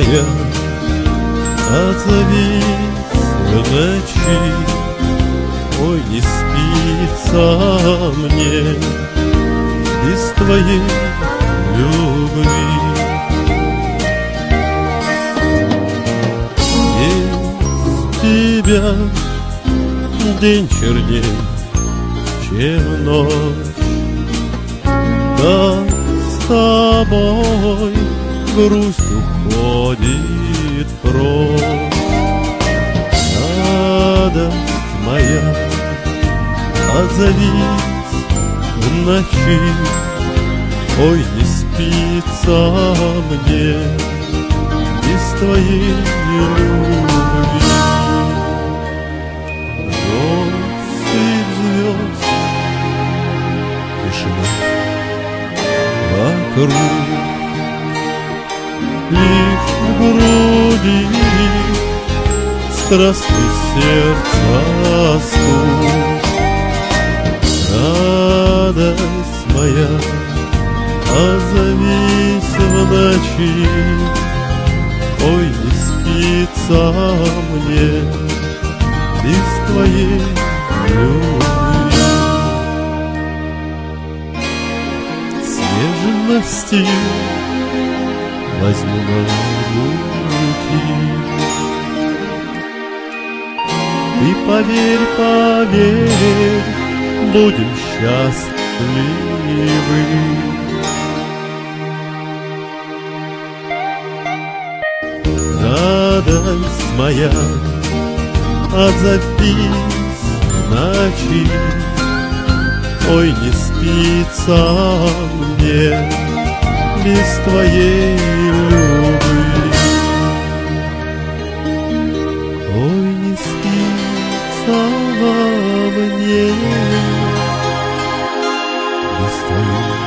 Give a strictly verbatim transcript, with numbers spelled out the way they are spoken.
моя, отзовись в ночи. Ой, не спится мне без твоей любви. Без тебя день черней, чем ночь. Да с тобой грусть уходит прочь. Радость моя, отзовись в ночи. Ой, не спится мне без твоей любви. Россыпь звезд, тишина вокруг, лишь в груди страстный сердца стук. Радость моя, отзовись в ночи. Ой, не спится мне без твоей любви. Нежностью возьму на руки. И поверь, поверь, будем счастливы. Радость моя, отзовись в ночи. Ой, не спится мне без твоей любви. Ой, не спится мне без твоей любви.